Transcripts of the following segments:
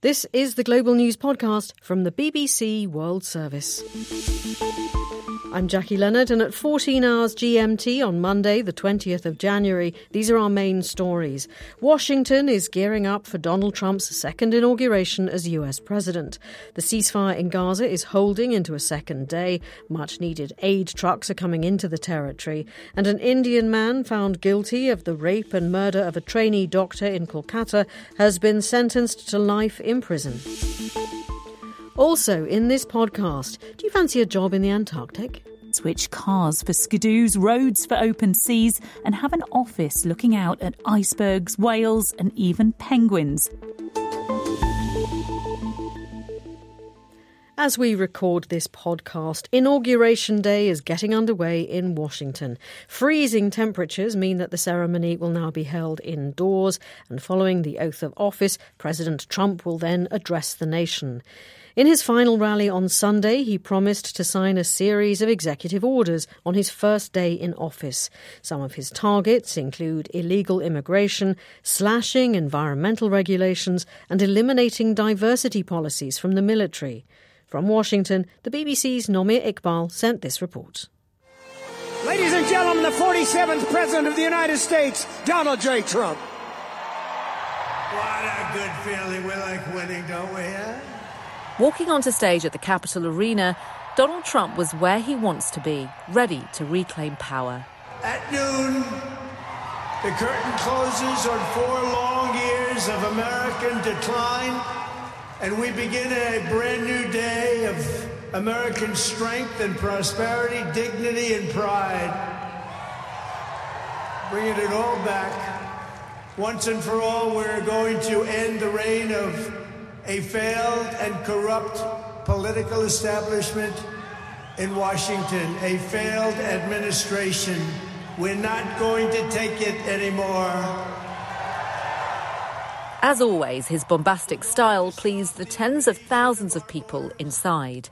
This is the Global News Podcast from the BBC World Service. I'm Jackie Leonard, and at 14 hours GMT on Monday, the 20th of January, these are our main stories. Washington is gearing up for Donald Trump's second inauguration as US president. The ceasefire in Gaza is holding into a second day. Much-needed aid trucks are coming into the territory. And an Indian man found guilty of the rape and murder of a trainee doctor in Kolkata has been sentenced to life in prison. Also, in this podcast, do you fancy a job in the Antarctic? Switch cars for skidoos, roads for open seas, and have an office looking out at icebergs, whales, and even penguins. As we record this podcast, Inauguration Day is getting underway in Washington. Freezing temperatures mean that the ceremony will now be held indoors, and following the oath of office, President Trump will then address the nation. In his final rally on Sunday, he promised to sign a series of executive orders on his first day in office. Some of his targets include illegal immigration, slashing environmental regulations, and eliminating diversity policies from the military. From Washington, the BBC's Nomia Iqbal sent this report. Ladies and gentlemen, the 47th President of the United States, Donald J. Trump. What a good feeling. We like winning, don't we? Walking onto stage at the Capitol Arena, Donald Trump was where he wants to be, ready to reclaim power. At noon, the curtain closes on 4 long years of American decline, and we begin a brand new day of American strength and prosperity, dignity and pride. Bringing it all back. Once and for all, we're going to end the reign of a failed and corrupt political establishment in Washington, a failed administration. We're not going to take it anymore. As always, his bombastic style pleased the tens of thousands of people inside.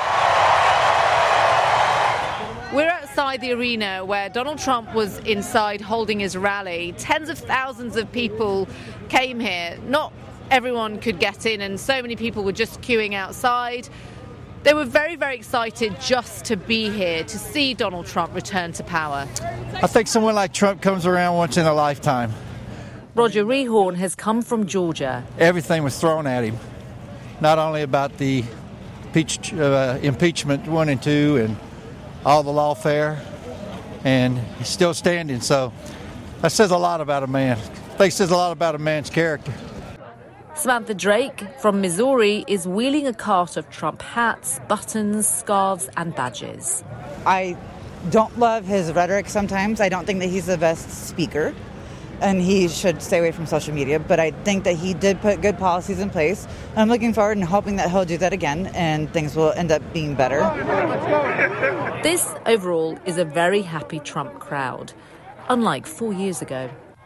We're outside the arena where Donald Trump was inside holding his rally. Tens of thousands of people came here. Not everyone could get in, and so many people were just queuing outside. They were very, very excited just to be here, to see Donald Trump return to power. I think someone like Trump comes around once in a lifetime. Roger Rehorn has come from Georgia. Everything was thrown at him, not only about the impeachment 1 and 2 and all the lawfare, and he's still standing. So that says a lot about a man. I think it says a lot about a man's character. Samantha Drake from Missouri is wheeling a cart of Trump hats, buttons, scarves and badges. I don't love his rhetoric sometimes. I don't think that he's the best speaker, and he should stay away from social media, but I think that he did put good policies in place. I'm looking forward and hoping that he'll do that again and things will end up being better. This, overall, is a very happy Trump crowd, unlike 4 years ago.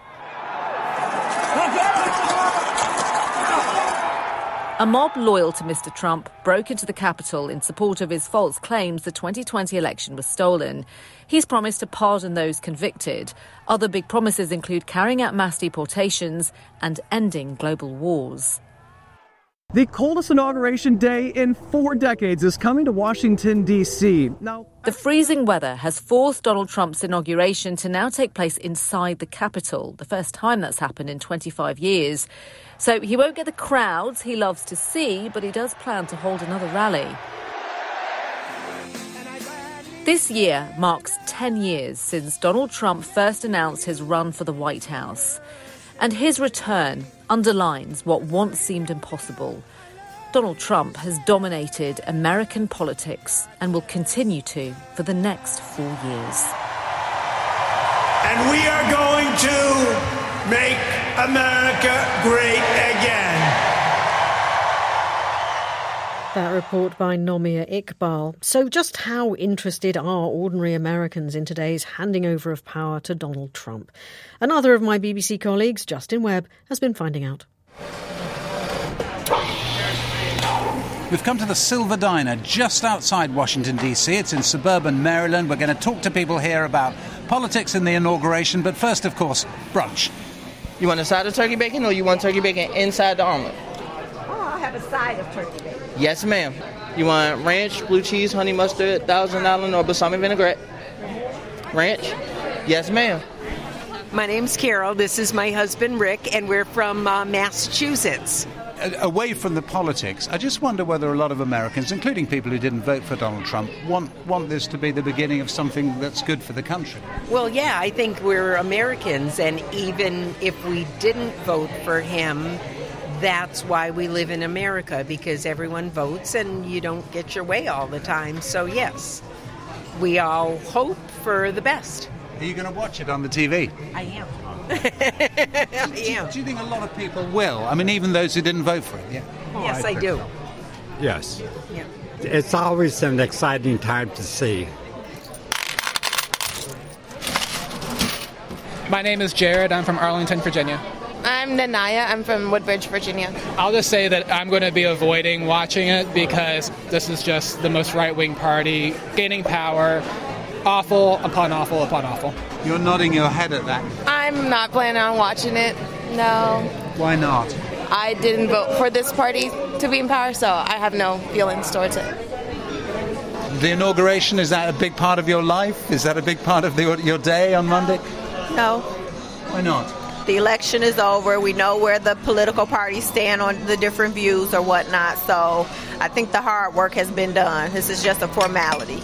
A mob loyal to Mr. Trump broke into the Capitol in support of his false claims the 2020 election was stolen. He's promised to pardon those convicted. Other big promises include carrying out mass deportations and ending global wars. The coldest inauguration day in 4 decades is coming to Washington, D.C. Now, the freezing weather has forced Donald Trump's inauguration to now take place inside the Capitol, the first time that's happened in 25 years. So he won't get the crowds he loves to see, but he does plan to hold another rally. This year marks 10 years since Donald Trump first announced his run for the White House. And his return underlines what once seemed impossible. Donald Trump has dominated American politics and will continue to for the next 4 years. And we are going to make America great again. That report by Nomia Iqbal. So just how interested are ordinary Americans in today's handing over of power to Donald Trump? Another of my BBC colleagues, Justin Webb, has been finding out. We've come to the Silver Diner just outside Washington, D.C. It's in suburban Maryland. We're going to talk to people here about politics in the inauguration, but first, of course, brunch. You want a side of turkey bacon or you want turkey bacon inside the omelet? I have a side of turkey bacon? Yes, ma'am. You want ranch, blue cheese, honey mustard, Thousand Island, or balsamic vinaigrette? Ranch? Yes, ma'am. My name's Carol. This is my husband, Rick, and we're from Massachusetts. Away from the politics, I just wonder whether a lot of Americans, including people who didn't vote for Donald Trump, want this to be the beginning of something that's good for the country. Well, yeah, I think we're Americans, and even if we didn't vote for him, that's why we live in America, because everyone votes and you don't get your way all the time. So, yes, we all hope for the best. Are you going to watch it on the TV? I am. Do you think a lot of people will? I mean, even those who didn't vote for it? Yeah. Yes, I do. Yes. Yeah. It's always an exciting time to see. My name is Jared. I'm from Arlington, Virginia. I'm Nanaya. I'm from Woodbridge, Virginia. I'll just say that I'm going to be avoiding watching it because this is just the most right-wing party gaining power. Awful upon awful upon awful. You're nodding your head at that. I'm not planning on watching it. No. Why not? I didn't vote for this party to be in power, so I have no feelings towards it. The inauguration, is that a big part of your life? Is that a big part of your day on Monday? No. Why not? The election is over. We know where the political parties stand on the different views or whatnot, so I think the hard work has been done. This is just a formality.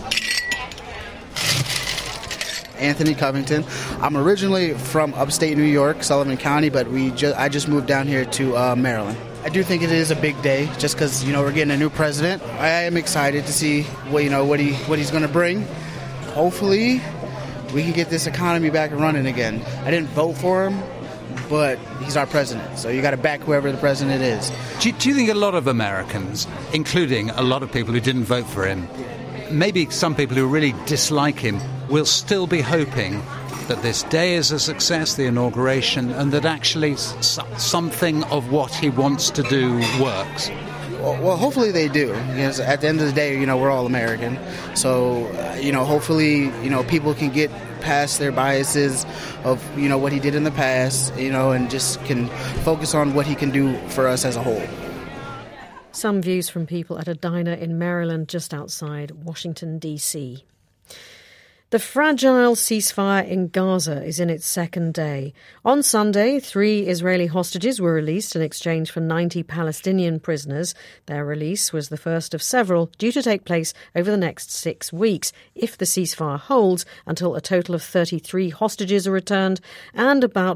Anthony Covington. I'm originally from upstate New York, Sullivan County, but I just moved down here to Maryland. I do think it is a big day, just because we're getting a new president. I am excited to see what he's going to bring. Hopefully, we can get this economy back and running again. I didn't vote for him, but he's our president, so you got to back whoever the president is. Do you think a lot of Americans, including a lot of people who didn't vote for him, maybe some people who really dislike him, will still be hoping that this day is a success, the inauguration, and that actually something of what he wants to do works? Well, hopefully they do. Because at the end of the day, we're all American. So, hopefully, people can get past their biases of, what he did in the past, and just can focus on what he can do for us as a whole. Some views from people at a diner in Maryland just outside Washington, D.C. The fragile ceasefire in Gaza is in its second day. On Sunday, 3 Israeli hostages were released in exchange for 90 Palestinian prisoners. Their release was the first of several due to take place over the next 6 weeks, if the ceasefire holds, until a total of 33 hostages are returned and about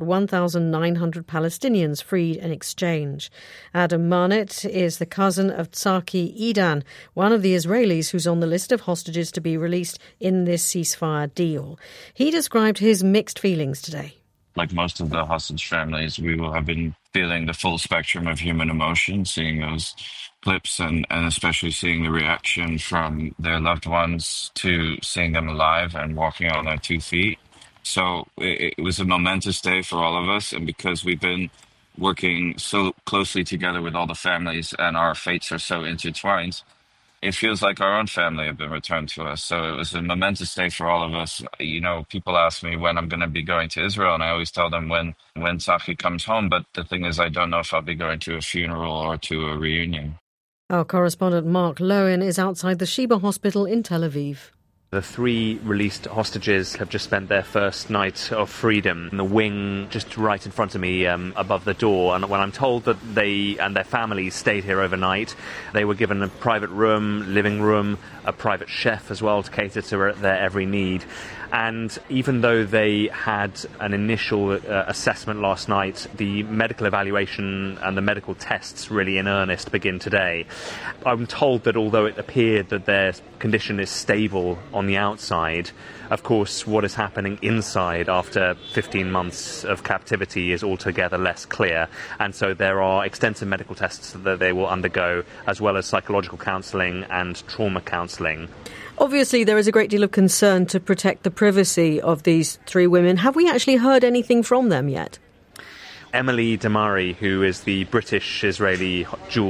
1,900 Palestinians freed in exchange. Adam Marnett is the cousin of Tsaki Idan, one of the Israelis who's on the list of hostages to be released in this ceasefire deal. He described his mixed feelings today. Like most of the hostage families, we will have been feeling the full spectrum of human emotion, seeing those clips and especially seeing the reaction from their loved ones to seeing them alive and walking on their 2 feet. So it was a momentous day for all of us, and because we've been working so closely together with all the families and our fates are so intertwined, it feels like our own family have been returned to us. So it was a momentous day for all of us. People ask me when I'm going to be going to Israel, and I always tell them when Tsaki comes home. But the thing is, I don't know if I'll be going to a funeral or to a reunion. Our correspondent Mark Lowen is outside the Sheba Hospital in Tel Aviv. The 3 released hostages have just spent their first night of freedom in the wing just right in front of me above the door. And when I'm told that they and their families stayed here overnight, they were given a private room, living room, a private chef as well to cater to their every need. And even though they had an initial assessment last night, the medical evaluation and the medical tests really in earnest begin today. I'm told that although it appeared that their condition is stable on the outside, of course what is happening inside after 15 months of captivity is altogether less clear. And so there are extensive medical tests that they will undergo, as well as psychological counselling and trauma counselling. Obviously, there is a great deal of concern to protect the privacy of these 3 women. Have we actually heard anything from them yet? Emily Damari, who is the British-Israeli dual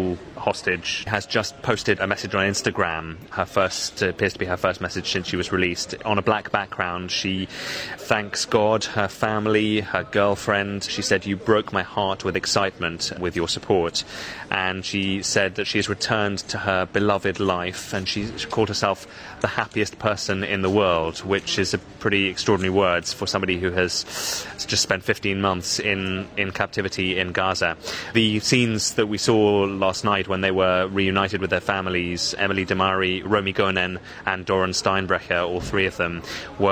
hostage, has just posted a message on Instagram, appears to be her first message since she was released. On a black background, she thanks God, her family, her girlfriend. She said, "You broke my heart with excitement with your support." And she said that she has returned to her beloved life, and she called herself the happiest person in the world, which is a pretty extraordinary words for somebody who has just spent 15 months in captivity in Gaza. The scenes that we saw last night when they were reunited with their families, Emily Damari, Romy Gonen and Doron Steinbrecher, all three of them,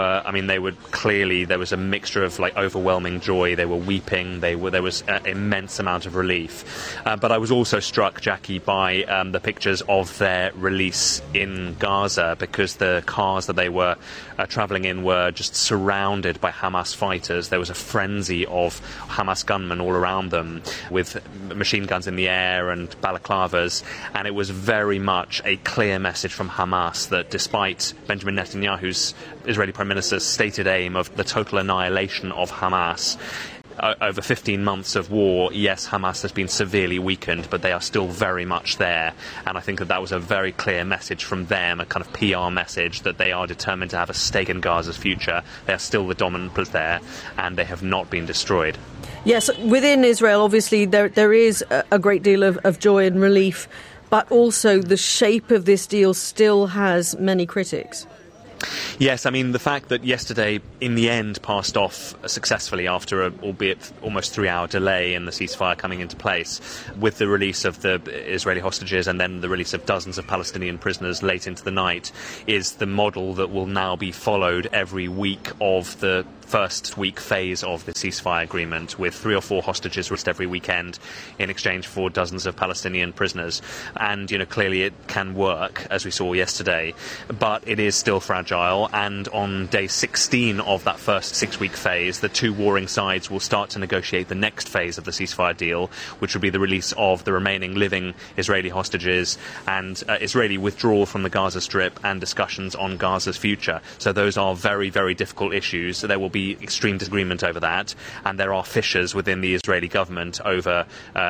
there was a mixture of overwhelming joy. They were weeping. There was an immense amount of relief. But I was also struck, Jackie, by the pictures of their release in Gaza, because the cars that they were travelling in were just surrounded by Hamas fighters. There was a frenzy of Hamas gunmen all around them with machine guns in the air and balaclavas, and it was very much a clear message from Hamas that despite Benjamin Netanyahu's Israeli Prime Minister's stated aim of the total annihilation of Hamas, over 15 months of war, yes, Hamas has been severely weakened, but they are still very much there. And I think that was a very clear message from them, a kind of PR message that they are determined to have a stake in Gaza's future. They are still the dominant place there, and they have not been destroyed. Yes, within Israel, obviously, there is a great deal of joy and relief, but also the shape of this deal still has many critics. Yes, I mean, the fact that yesterday, in the end, passed off successfully after albeit almost 3-hour delay in the ceasefire coming into place, with the release of the Israeli hostages and then the release of dozens of Palestinian prisoners late into the night, is the model that will now be followed every week of the first week phase of the ceasefire agreement, with 3 or 4 hostages released every weekend in exchange for dozens of Palestinian prisoners. And, clearly it can work, as we saw yesterday, but it is still fragile. And on day 16 of that first 6-week phase, the two warring sides will start to negotiate the next phase of the ceasefire deal, which would be the release of the remaining living Israeli hostages and Israeli withdrawal from the Gaza Strip and discussions on Gaza's future. So those are very, very difficult issues. There will be extreme disagreement over that, and there are fissures within the Israeli government over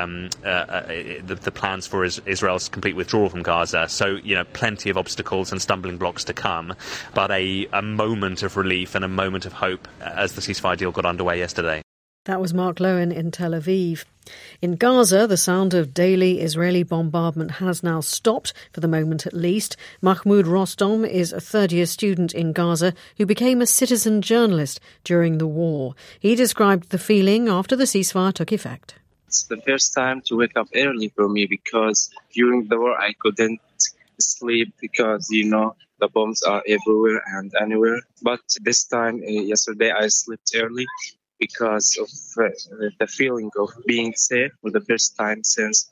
the plans for Israel's complete withdrawal from Gaza. So, plenty of obstacles and stumbling blocks to come, but a moment of relief and a moment of hope as the ceasefire deal got underway yesterday. That was Mark Lowen in Tel Aviv. In Gaza, the sound of daily Israeli bombardment has now stopped, for the moment at least. Mahmoud Rostom is a third-year student in Gaza who became a citizen journalist during the war. He described the feeling after the ceasefire took effect. It's the first time to wake up early for me, because during the war I couldn't sleep because, the bombs are everywhere and anywhere. But this time, yesterday, I slept early because of the feeling of being safe for the first time since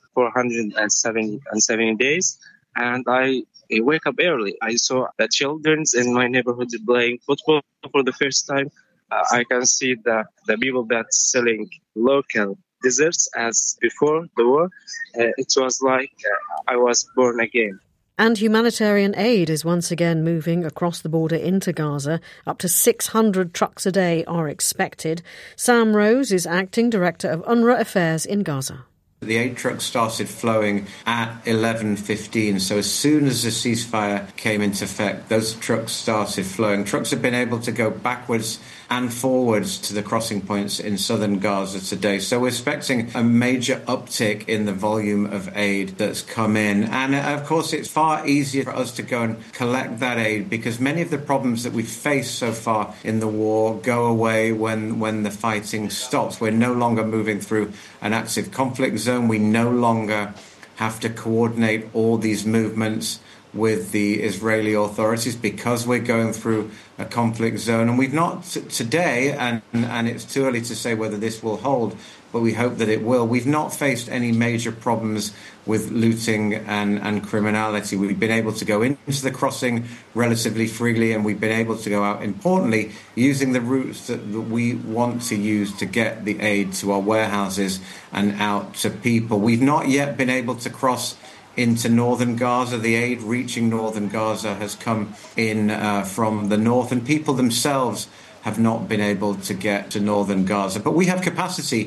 470 days. And I wake up early. I saw the children in my neighborhood playing football for the first time. I can see the people that's selling local desserts as before the war. It was like I was born again. And humanitarian aid is once again moving across the border into Gaza. Up to 600 trucks a day are expected. Sam Rose is acting director of UNRWA Affairs in Gaza. The aid trucks started flowing at 11:15, so as soon as the ceasefire came into effect, those trucks started flowing. Trucks have been able to go backwards and forwards to the crossing points in southern Gaza today. So we're expecting a major uptick in the volume of aid that's come in. And of course, it's far easier for us to go and collect that aid because many of the problems that we've faced so far in the war go away when the fighting stops. We're no longer moving through an active conflict zone. We no longer have to coordinate all these movements with the Israeli authorities because we're going through a conflict zone. And we've not today, and it's too early to say whether this will hold, but we hope that it will. We've not faced any major problems with looting and criminality. We've been able to go into the crossing relatively freely, and we've been able to go out, importantly, using the routes that we want to use to get the aid to our warehouses and out to people. We've not yet been able to cross into northern Gaza. The aid reaching northern Gaza has come in from the north, and people themselves have not been able to get to northern Gaza. But we have capacity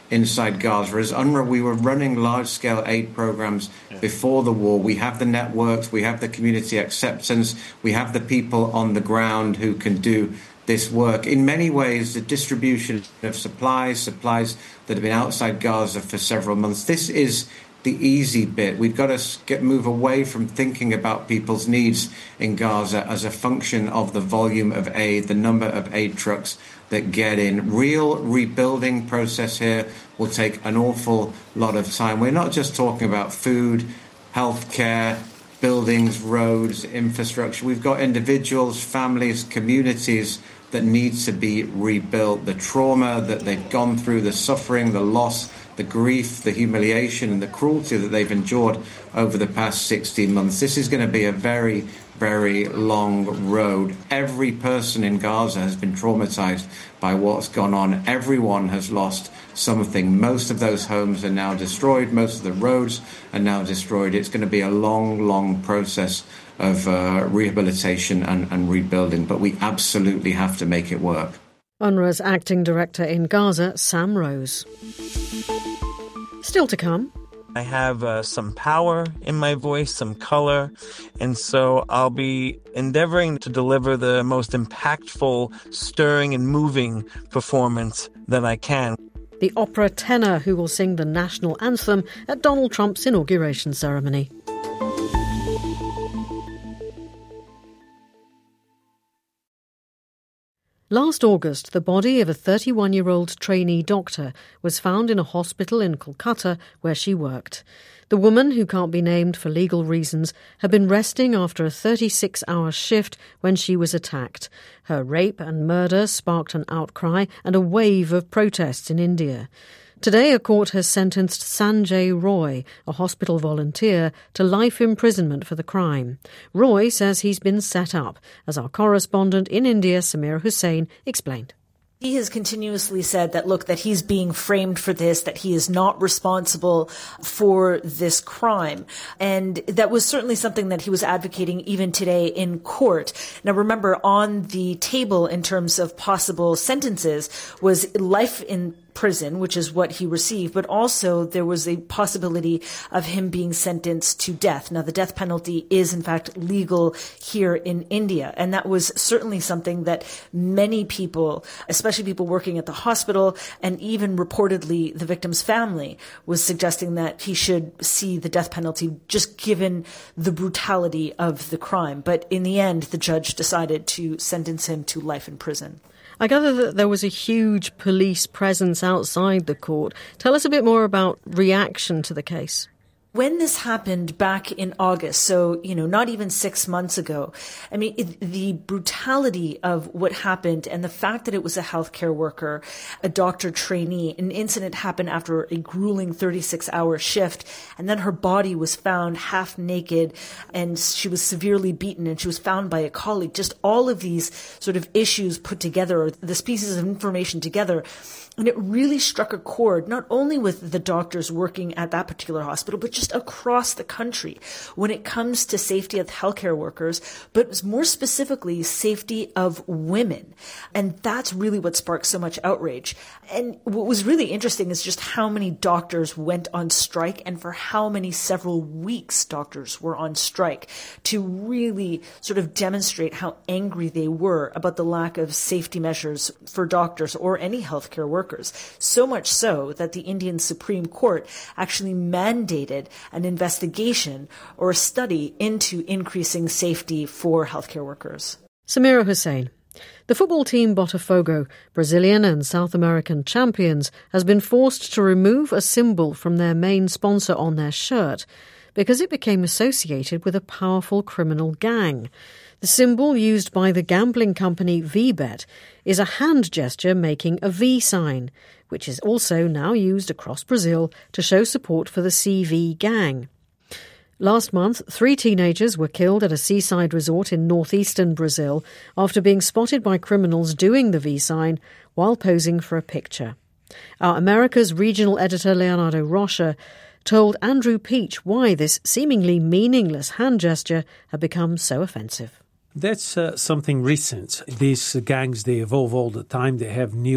inside Gaza. As UNRWA, we were running large-scale aid programs before the war. We have the networks, we have the community acceptance, we have the people on the ground who can do this work. In many ways, the distribution of supplies that have been outside Gaza for several months, this is the easy bit. We've got to move away from thinking about people's needs in Gaza as a function of the volume of aid, the number of aid trucks that get in. Real rebuilding process here will take an awful lot of time. We're not just talking about food, healthcare, buildings, roads, infrastructure. We've got individuals, families, communities that need to be rebuilt. The trauma that they've gone through, the suffering, the loss, the grief, the humiliation and the cruelty that they've endured over the past 16 months. This is going to be a very, very long road. Every person in Gaza has been traumatized by what's gone on. Everyone has lost something. Most of those homes are now destroyed. Most of the roads are now destroyed. It's going to be a long, long process of rehabilitation and rebuilding, but we absolutely have to make it work. UNRWA's acting director in Gaza, Sam Rose. Still to come. I have some power in my voice, some color, and so I'll be endeavoring to deliver the most impactful, stirring and moving performance that I can. The opera tenor who will sing the national anthem at Donald Trump's inauguration ceremony. Last August, the body of a 31-year-old trainee doctor was found in a hospital in Kolkata where she worked. The woman, who can't be named for legal reasons, had been resting after a 36-hour shift when she was attacked. Her rape and murder sparked an outcry and a wave of protests in India. Today, a court has sentenced Sanjay Roy, a hospital volunteer, to life imprisonment for the crime. Roy says he's been set up, as our correspondent in India, Samira Hussain, explained. He has continuously said that, look, that he's being framed for this, that he is not responsible for this crime. And that was certainly something that he was advocating even today in court. Now, remember, on the table in terms of possible sentences was life in prison, which is what he received, but also there was a possibility of him being sentenced to death. Now, the death penalty is, in fact, legal here in India, and that was certainly something that many people, especially people working at the hospital, and even reportedly the victim's family, was suggesting that he should see the death penalty just given the brutality of the crime. But in the end, the judge decided to sentence him to life in prison. I gather that there was a huge police presence outside the court. Tell us a bit more about reaction to the case. When this happened back in August, so, not even 6 months ago, the brutality of what happened and the fact that it was a healthcare worker, a doctor trainee, an incident happened after a grueling 36-hour shift, and then her body was found half naked and she was severely beaten and she was found by a colleague. Just all of these sort of issues put together, or these pieces of information together, and it really struck a chord, not only with the doctors working at that particular hospital, but just across the country when it comes to safety of healthcare workers, but more specifically, safety of women. And that's really what sparked so much outrage. And what was really interesting is just how many doctors went on strike and for how many several weeks doctors were on strike to really sort of demonstrate how angry they were about the lack of safety measures for doctors or any healthcare workers. So much so that the Indian Supreme Court actually mandated an investigation or a study into increasing safety for healthcare workers. Samira Hussain. The football team Botafogo, Brazilian and South American champions, has been forced to remove a symbol from their main sponsor on their shirt because it became associated with a powerful criminal gang. The symbol used by the gambling company VBet is a hand gesture making a V sign, which is also now used across Brazil to show support for the CV gang. Last month, 3 teenagers were killed at a seaside resort in northeastern Brazil after being spotted by criminals doing the V sign while posing for a picture. Our America's regional editor Leonardo Rocha told Andrew Peach why this seemingly meaningless hand gesture had become so offensive. That's something recent. These gangs, they evolve all the time. They have new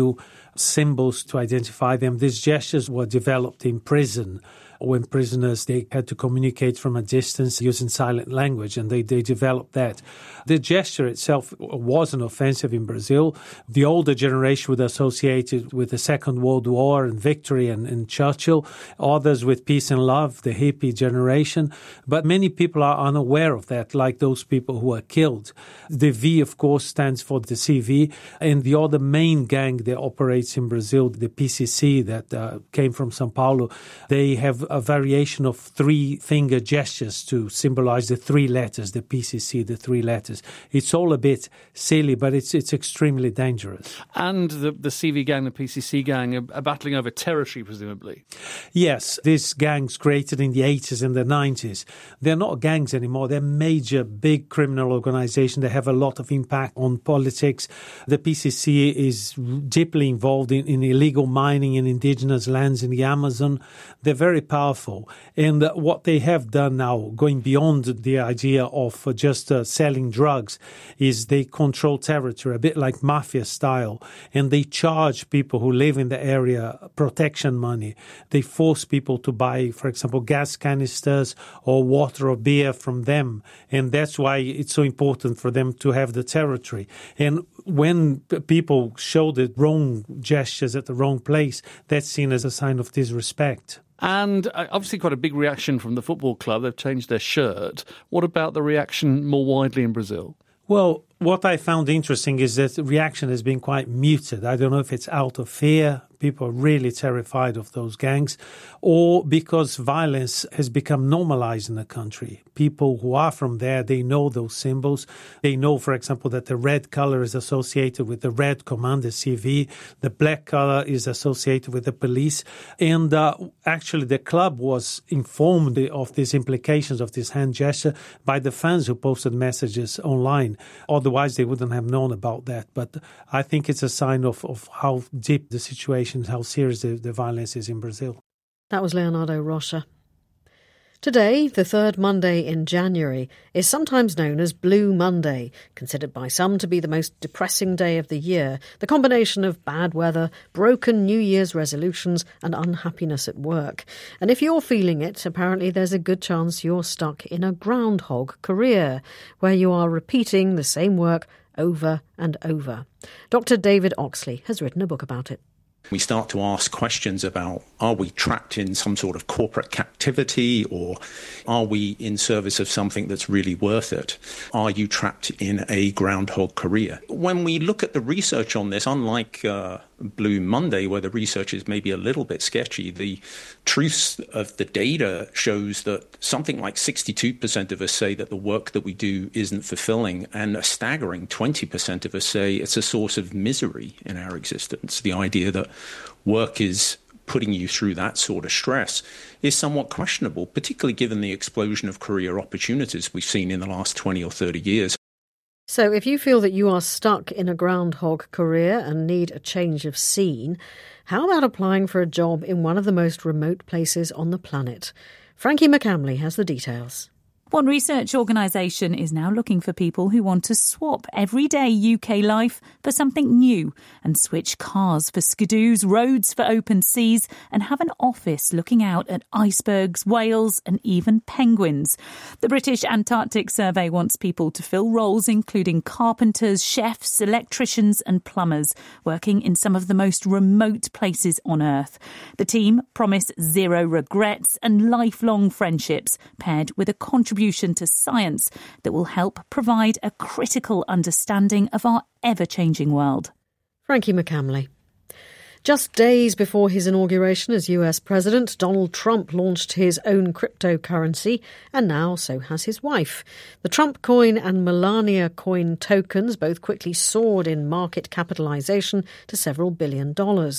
symbols to identify them. These gestures were developed in prison when prisoners, they had to communicate from a distance using silent language, and they developed that. The gesture itself wasn't offensive in Brazil. The older generation would associate it with the Second World War and victory and Churchill, others with peace and love, the hippie generation. But many people are unaware of that, like those people who were killed. The V, of course, stands for the CV, and the other main gang that operates in Brazil, the PCC, that came from São Paulo, they have a variation of three-finger gestures to symbolize the three letters, the PCC, the three letters. It's all a bit silly, but it's extremely dangerous. And the CV gang, the PCC gang, are battling over territory, presumably. Yes, these gangs created in the 80s and the 90s, they're not gangs anymore. They're major, big criminal organizations. They have a lot of impact on politics. The PCC is deeply involved in illegal mining in indigenous lands in the Amazon. They're very powerful. And what they have done now, going beyond the idea of just selling drugs, is they control territory, a bit like mafia style. And they charge people who live in the area protection money. They force people to buy, for example, gas canisters or water or beer from them. And that's why it's so important for them to have the territory. And when people show the wrong gestures at the wrong place, that's seen as a sign of disrespect. And obviously quite a big reaction from the football club. They've changed their shirt. What about the reaction more widely in Brazil? Well, what I found interesting is that the reaction has been quite muted. I don't know if it's out of fear. People are really terrified of those gangs, or because violence has become normalized in the country. People who are from there, they know those symbols. They know, for example, that the red color is associated with the red command, the CV. The black color is associated with the police. And actually, the club was informed of these implications of this hand gesture by the fans who posted messages online. Otherwise, they wouldn't have known about that. But I think it's a sign of how deep the situation, how serious the violence is in Brazil. That was Leonardo Rocha. Today, the third Monday in January, is sometimes known as Blue Monday, considered by some to be the most depressing day of the year, the combination of bad weather, broken New Year's resolutions and unhappiness at work. And if you're feeling it, apparently there's a good chance you're stuck in a groundhog career, where you are repeating the same work over and over. Dr. David Oxley has written a book about it. We start to ask questions about, are we trapped in some sort of corporate captivity, or are we in service of something that's really worth it? Are you trapped in a groundhog career? When we look at the research on this, unlike Blue Monday, where the research is maybe a little bit sketchy, the truth of the data shows that something like 62% of us say that the work that we do isn't fulfilling, and a staggering 20% of us say it's a source of misery in our existence. The idea that work is putting you through that sort of stress is somewhat questionable, particularly given the explosion of career opportunities we've seen in the last 20 or 30 years. So if you feel that you are stuck in a groundhog career and need a change of scene, how about applying for a job in one of the most remote places on the planet? Frankie McCamley has the details. One research organisation is now looking for people who want to swap everyday UK life for something new and switch cars for skidoos, roads for open seas, and have an office looking out at icebergs, whales and even penguins. The British Antarctic Survey wants people to fill roles including carpenters, chefs, electricians and plumbers, working in some of the most remote places on Earth. The team promise zero regrets and lifelong friendships paired with a contribution to science that will help provide a critical understanding of our ever-changing world. Frankie McCamley. Just days before his inauguration as US President, Donald Trump launched his own cryptocurrency, and now so has his wife. The Trump coin and Melania coin tokens both quickly soared in market capitalization to several $1 billion.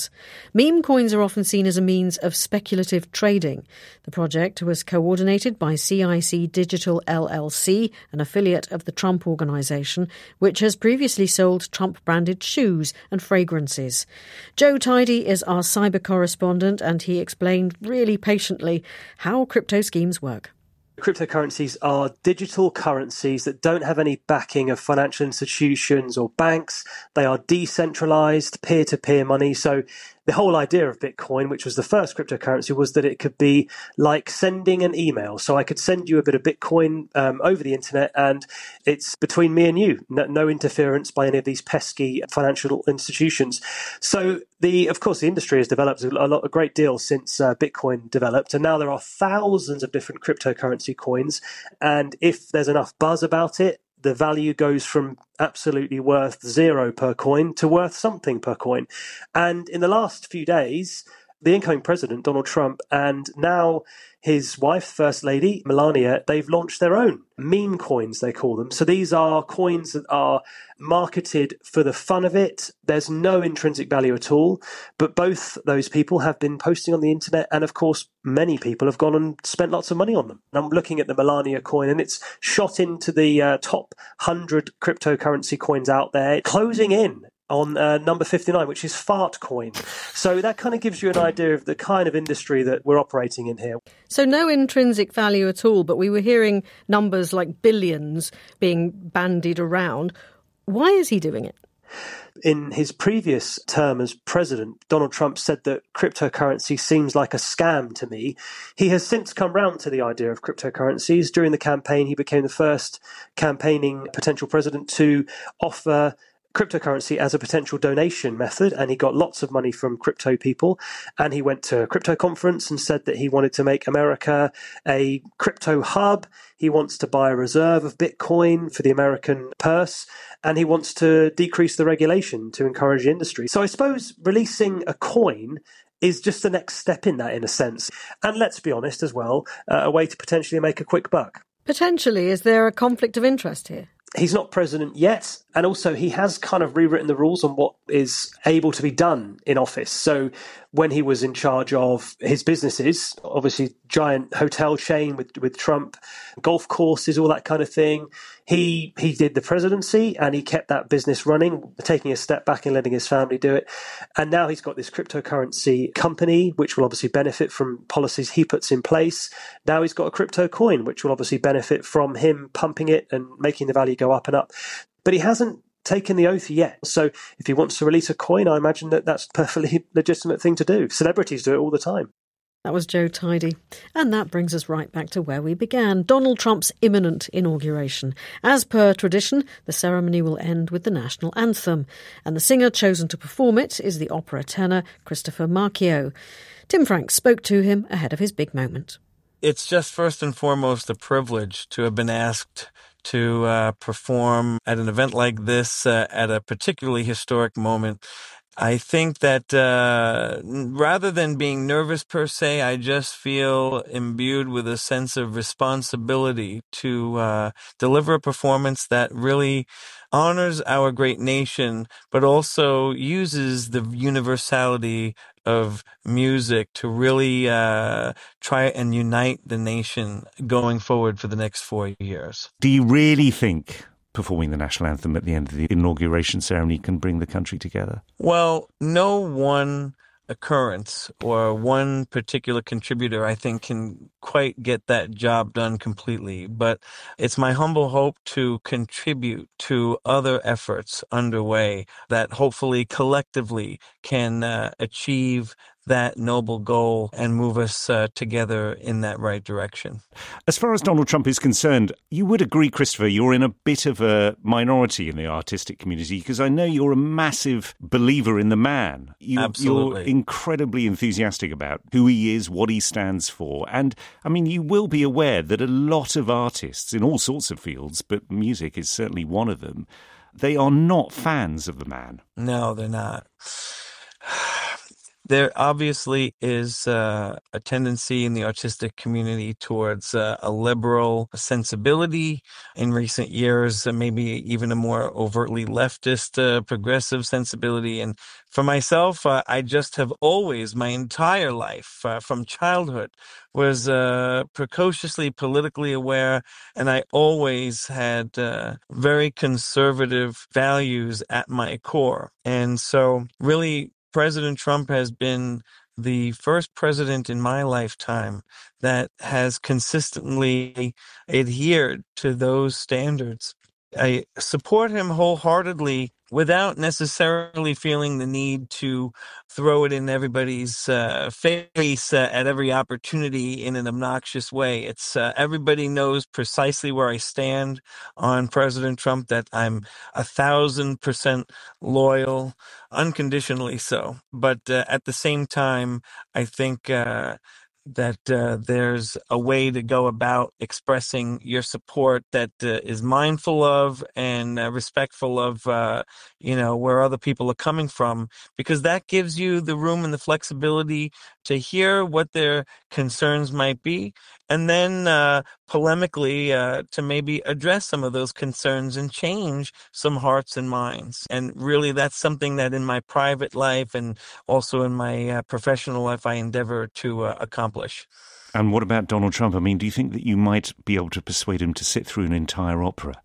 Meme coins are often seen as a means of speculative trading. The project was coordinated by CIC Digital LLC, an affiliate of the Trump Organization, which has previously sold Trump-branded shoes and fragrances. Joe Tidy is our cyber correspondent, and he explained really patiently how crypto schemes work. Cryptocurrencies are digital currencies that don't have any backing of financial institutions or banks. They are decentralized, peer-to-peer money. So the whole idea of Bitcoin, which was the first cryptocurrency, was that it could be like sending an email. So I could send you a bit of Bitcoin over the internet, and it's between me and you. No interference by any of these pesky financial institutions. So of course, the industry has developed a great deal since Bitcoin developed, and now there are thousands of different cryptocurrency coins. And if there's enough buzz about it, the value goes from absolutely worth 0 per coin to worth something per coin. And in the last few days, the incoming president, Donald Trump, and now his wife, First Lady Melania, they've launched their own meme coins, they call them. So these are coins that are marketed for the fun of it. There's no intrinsic value at all. But both those people have been posting on the internet. And of course, many people have gone and spent lots of money on them. And I'm looking at the Melania coin, and it's shot into the top 100 cryptocurrency coins out there, closing in on number 59, which is Fartcoin. So that kind of gives you an idea of the kind of industry that we're operating in here. So no intrinsic value at all, but we were hearing numbers like billions being bandied around. Why is he doing it? In his previous term as president, Donald Trump said that cryptocurrency seems like a scam to me. He has since come round to the idea of cryptocurrencies. During the campaign, he became the first campaigning potential president to offer cryptocurrency as a potential donation method, and he got lots of money from crypto people. And he went to a crypto conference and said that he wanted to make America a crypto hub. He wants to buy a reserve of Bitcoin for the American purse, and he wants to decrease the regulation to encourage the industry. So I suppose releasing a coin is just the next step in that, in a sense. And let's be honest as well, a way to potentially make a quick buck. Potentially. Is there a conflict of interest here? He's not president yet, and also he has kind of rewritten the rules on what is able to be done in office. So when he was in charge of his businesses, obviously giant hotel chain with Trump, golf courses, all that kind of thing, he did the presidency and he kept that business running, taking a step back and letting his family do it. And now he's got this cryptocurrency company, which will obviously benefit from policies he puts in place. Now he's got a crypto coin, which will obviously benefit from him pumping it and making the value go up and up. But he hasn't taken the oath yet. So if he wants to release a coin, I imagine that that's a perfectly legitimate thing to do. Celebrities do it all the time. That was Joe Tidy. And that brings us right back to where we began, Donald Trump's imminent inauguration. As per tradition, the ceremony will end with the national anthem. And the singer chosen to perform it is the opera tenor Christopher Marchiot. Tim Franks spoke to him ahead of his big moment. It's just first and foremost a privilege to have been asked to perform at an event like this at a particularly historic moment. I think that rather than being nervous per se, I just feel imbued with a sense of responsibility to deliver a performance that really honors our great nation, but also uses the universality of music to really try and unite the nation going forward for the next 4 years. Do you really think performing the national anthem at the end of the inauguration ceremony can bring the country together? Well, no one occurrence or one particular contributor, I think, can quite get that job done completely. But it's my humble hope to contribute to other efforts underway that hopefully collectively can achieve that noble goal and move us together in that right direction. As far as Donald Trump is concerned, you would agree, Christopher, you're in a bit of a minority in the artistic community, because I know you're a massive believer in the man. Absolutely. You're incredibly enthusiastic about who he is, what he stands for. And, I mean, you will be aware that a lot of artists in all sorts of fields, but music is certainly one of them, they are not fans of the man. No, they're not. There obviously is a tendency in the artistic community towards a liberal sensibility. In recent years, maybe even a more overtly leftist, progressive sensibility. And for myself, I just have always, my entire life, from childhood, was precociously politically aware, and I always had very conservative values at my core. And so really, President Trump has been the first president in my lifetime that has consistently adhered to those standards. I support him wholeheartedly without necessarily feeling the need to throw it in everybody's face at every opportunity in an obnoxious way. It's everybody knows precisely where I stand on President Trump, that I'm 1,000% loyal, unconditionally so. But at the same time, I think that there's a way to go about expressing your support that is mindful of and respectful of, where other people are coming from, because that gives you the room and the flexibility to hear what their concerns might be, and then polemically to maybe address some of those concerns and change some hearts and minds. And really, that's something that in my private life and also in my professional life I endeavor to accomplish. And what about Donald Trump? I mean, do you think that you might be able to persuade him to sit through an entire opera?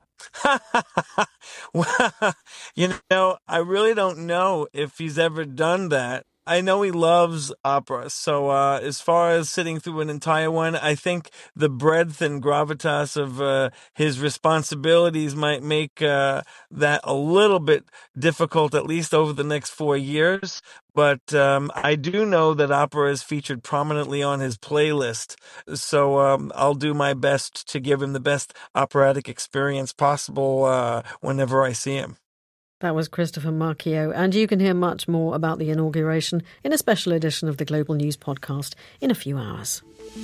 Well, I really don't know if he's ever done that. I know he loves opera, so as far as sitting through an entire one, I think the breadth and gravitas of his responsibilities might make that a little bit difficult, at least over the next 4 years. But I do know that opera is featured prominently on his playlist, so I'll do my best to give him the best operatic experience possible whenever I see him. That was Christopher Marchio, and you can hear much more about the inauguration in a special edition of the Global News Podcast in a few hours.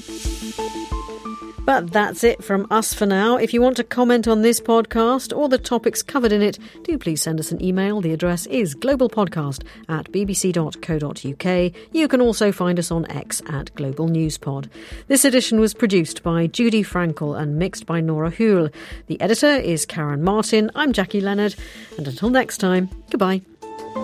But that's it from us for now. If you want to comment on this podcast or the topics covered in it, do please send us an email. The address is globalpodcast@bbc.co.uk. You can also find us on X @globalnewspod. This edition was produced by Judy Frankel and mixed by Nora Huhl. The editor is Karen Martin. I'm Jackie Leonard. And until next time, goodbye.